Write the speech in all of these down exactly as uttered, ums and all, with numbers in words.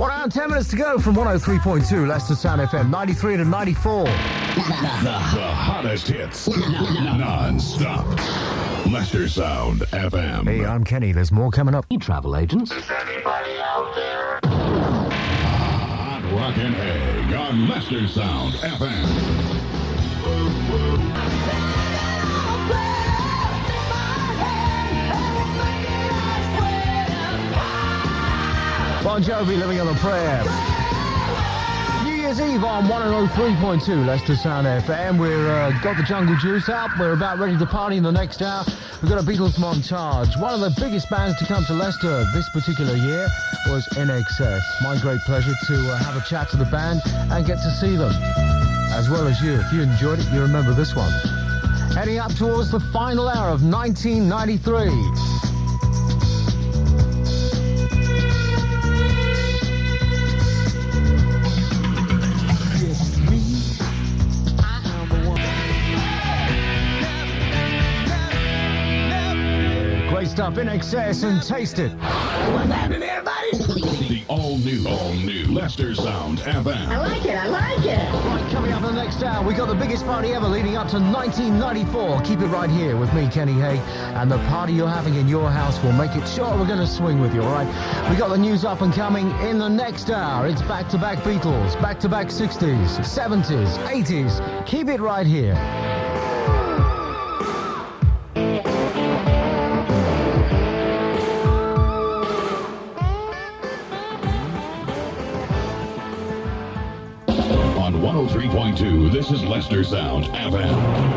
One hour and ten minutes to go from one oh three point two Leicester Sound F M, ninety-three to ninety-four. The, the hottest hits, non-stop. Leicester Sound F M. Hey, I'm Kenny. There's more coming up. Travel agents. Is anybody out there? Hot Rockin' Egg on Leicester Sound F M. Bon Jovi, Living on a Prayer. New Year's Eve on one oh three point two Leicester Sound F M. We've uh, got the Jungle Juice out. We're about ready to party in the next hour. We've got a Beatles montage. One of the biggest bands to come to Leicester this particular year was I N X S. My great pleasure to uh, have a chat to the band and get to see them, as well as you. If you enjoyed it, you remember this one. Heading up towards the final hour of nineteen ninety-three. Stuff in excess and taste it. What's happening, everybody? The all-new, all-new Leicester Sound F M. I like it, I like it. Right, coming up in the next hour, we got the biggest party ever leading up to nineteen ninety-four. Keep it right here with me, Kenny Hay, and the party you're having in your house will make it sure we're going to swing with you, all right? We got the news up and coming in the next hour. It's back-to-back Beatles, back-to-back sixties, seventies, eighties. Keep it right here. one oh three point two, this is Leicester Sound F M.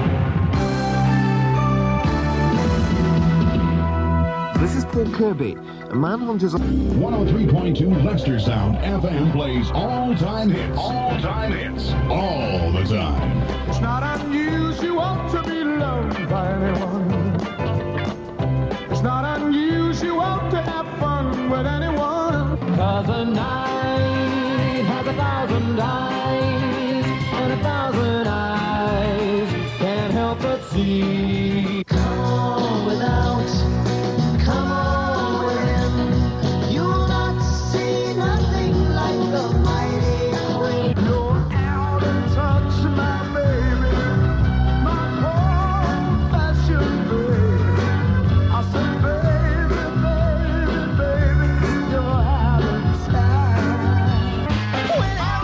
This is Paul Kirby. A Manhunters. one oh three point two Leicester Sound F M plays all-time hits. All-time hits. All the time. It's not unusual to be loved by anyone. It's not unusual to have fun with anyone. 'Cause a night has a thousand eyes, and a thousand eyes can't help but see. Come on without, come on within. You'll not see nothing like the mighty queen. You're out and touch my baby, my old-fashioned baby. I said, baby, baby, baby, you're having style. When I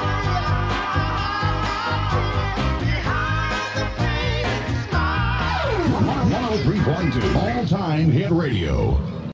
behind the painted smile. one oh three point two, all-time hit radio.